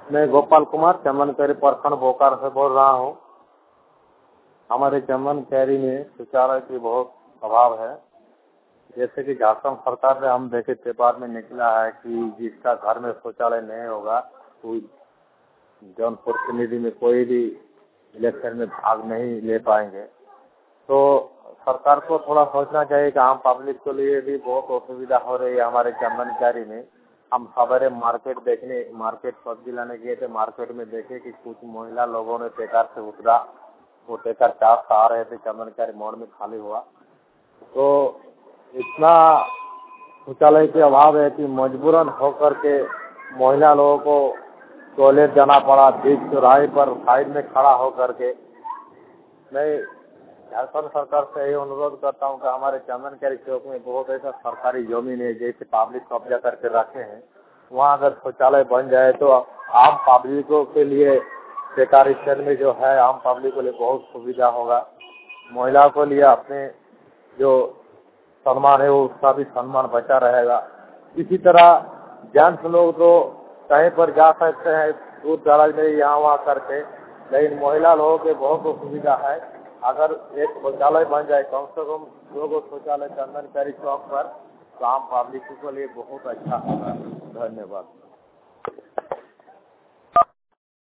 मैं गोपाल कुमार चमनकरी प्रखंड बोकारो से बोल रहा हूँ। हमारे चमनकरी में शौचालय की बहुत अभाव है। जैसे कि झारखंड सरकार ने हम देखे पेपर में निकला है कि जिसका घर में शौचालय नहीं होगा तो जौनपुर प्रतिनिधि में कोई भी इलेक्शन में भाग नहीं ले पाएंगे। तो सरकार को थोड़ा सोचना चाहिए कि आम पब्लिक के लिए भी बहुत असुविधा हो रही है। हमारे चमनकरी में हम सवेरे मार्केट सब्जी लाने गए थे। मार्केट में देखे कि कुछ महिला लोगों ने टेकर से उतरा, वो टेकर चार से आ रहे थे, चमनकरी मोड़ में खाली हुआ। तो इतना शौचालय के अभाव है कि मजबूरन होकर के महिला लोगों को टॉयलेट जाना पड़ा बीच चौराहे पर साइड में खड़ा होकर के। मैं झारखंड सरकार से यही अनुरोध करता हूँ कि हमारे चमनकरी चौक में बहुत ऐसा सरकारी जमीन है जैसे पब्लिक कब्जा करके रखे हैं, वहाँ अगर शौचालय बन जाए तो आम पब्लिकों के लिए बेकार स्टैंड में जो है आम पब्लिक के लिए बहुत सुविधा होगा। महिला को लिए अपने जो सम्मान है वो उसका भी सम्मान बचा रहेगा। इसी तरह जेंट्स लोग तो कहीं पर जा सकते हैं दूर दराज में यहाँ वहाँ करके, लेकिन महिला लोगों के बहुत असुविधा है। अगर एक शौचालय बन जाए कम से कम 2 शौचालय चमनकरी चौक पर तो आम पब्लिक के लिए बहुत अच्छा होगा। धन्यवाद।